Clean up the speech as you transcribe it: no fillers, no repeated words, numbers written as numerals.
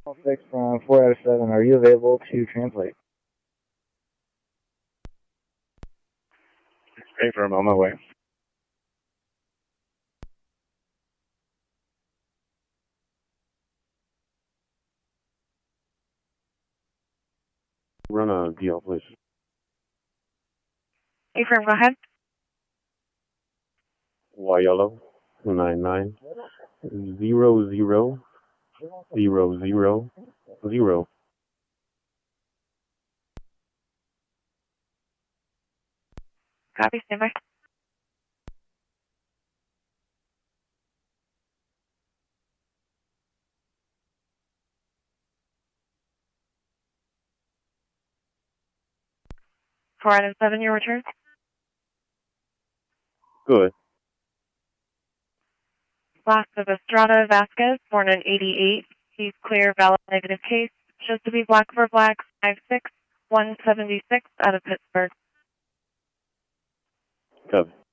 6 from 4 out of 7. Are you available to translate? Great, I'm on my way. Run a DL, please. Affirm, go ahead. Y yellow 299 00 000. Copy, standby. Four out of 7, your return. Good. Last of Estrada Vasquez, born in 88. He's clear, valid negative case. Shows to be black for black, 5'6", 176 out of Pittsburgh. Copy.